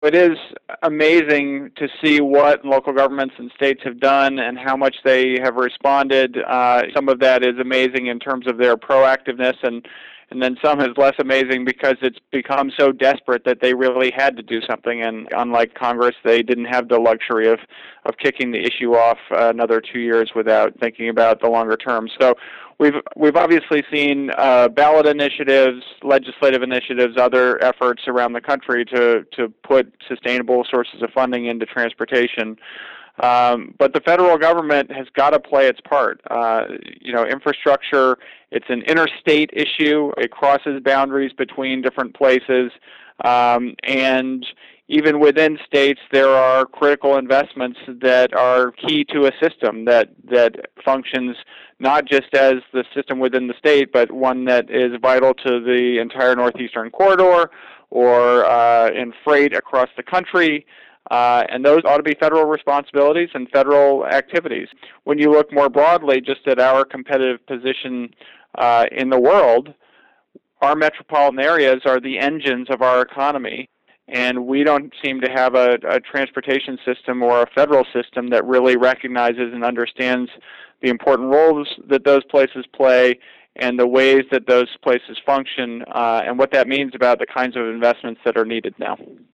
It is amazing to see what local governments and states have done and how much they have responded. Some of that is amazing in terms of their proactiveness, and then some is less amazing because it's become so desperate that they really had to do something. And unlike Congress, they didn't have the luxury of kicking the issue off another 2 years without thinking about the longer term. So we've obviously seen ballot initiatives, legislative initiatives, other efforts around the country to put sustainable sources of funding into transportation. But the federal government has got to play its part. Infrastructure, it's an interstate issue. It crosses boundaries between different places. And even within states, there are critical investments that are key to a system that functions not just as the system within the state, but one that is vital to the entire Northeastern Corridor or in freight across the country. And those ought to be federal responsibilities and federal activities. When you look more broadly just at our competitive position in the world, our metropolitan areas are the engines of our economy, and we don't seem to have a transportation system or a federal system that really recognizes and understands the important roles that those places play and the ways that those places function and what that means about the kinds of investments that are needed now.